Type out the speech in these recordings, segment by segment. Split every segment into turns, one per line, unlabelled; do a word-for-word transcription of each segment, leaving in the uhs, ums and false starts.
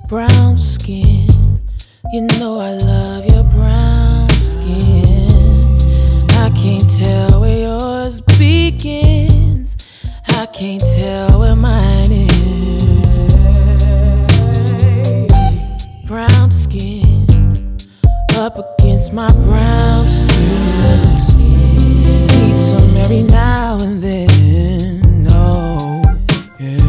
Brown skin, you know I love your brown skin. I can't tell where yours begins, I can't tell where mine is. Brown skin, up against my brown skin. Need some every now and then, oh yeah.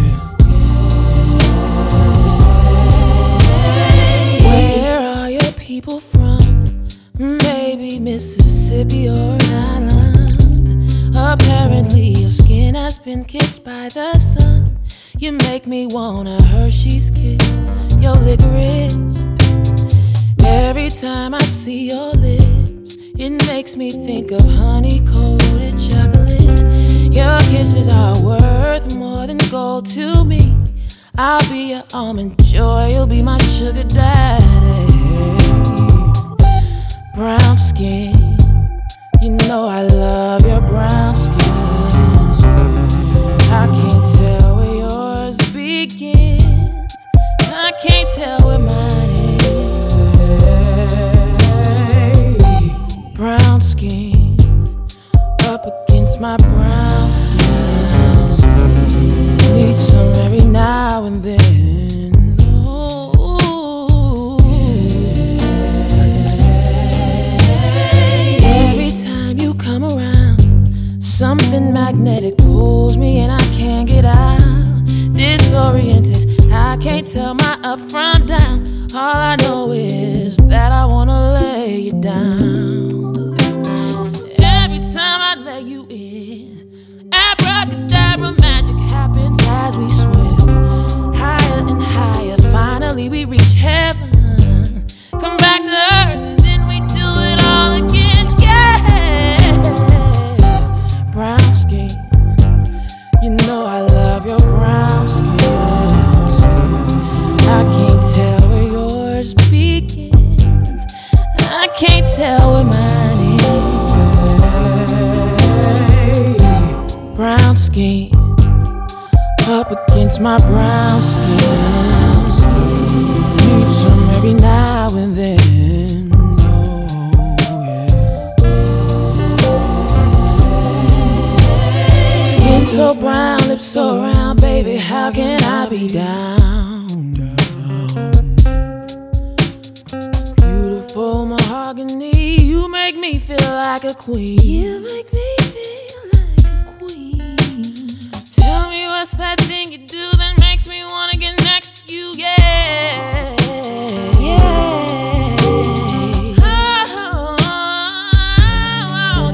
People from maybe Mississippi or an island. Apparently your skin has been kissed by the sun. You make me want a Hershey's kiss, your licorice. Every time I see your lips, it makes me think of honey-coated chocolate. Your kisses are worth more than gold to me. I'll be your almond joy, you'll be my sugar daddy. Brown skin, you know I love your brown skin. I can't tell where yours begins, I can't tell where mine is. Brown skin, up against my brown skin. Need some every now and then, oh, yeah. Every time you come around, something magnetic pulls me and I can't get out. Disoriented, I can't tell my up from down. All I know is that I wanna lay you down. Every time I lay you in, abracadabra magic happens as we swim higher and higher. Finally we reach heaven, come back to earth, and then we do it all again. Yeah, brown skin, you know I love your brown skin. I can't tell where yours begins, I can't tell where mine is. Brown skin, up against my brown skin. Need some every now and then, oh yeah. Skin so brown, lips so round, baby, how can I be down? Beautiful mahogany, you make me feel like a queen. You make me feel like a queen. Tell me what's that thing you do that makes me wanna get next to you, yeah, yeah. Oh, oh,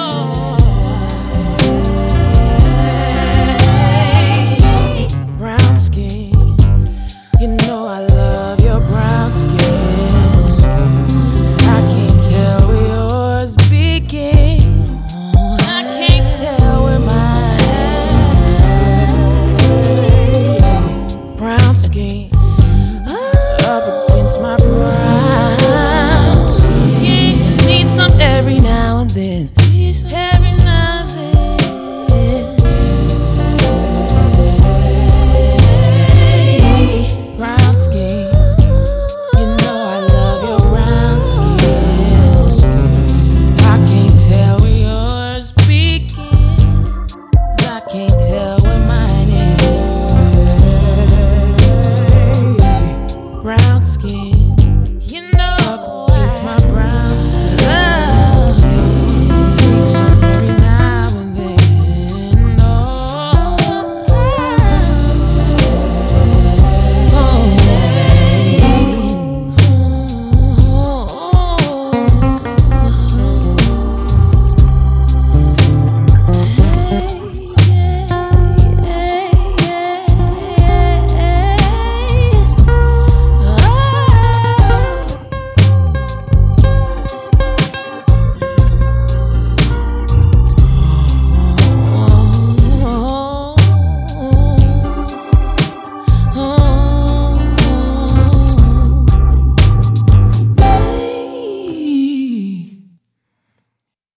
oh, brown skin, you know I love your brown skin. I can't tell where yours begins, I can't tell where mine is. Brown skin, up against my brown skin. Need some every now and then, every now and then. Brown skin, you know I love your brown skin. I can't tell where yours begins, I can't tell where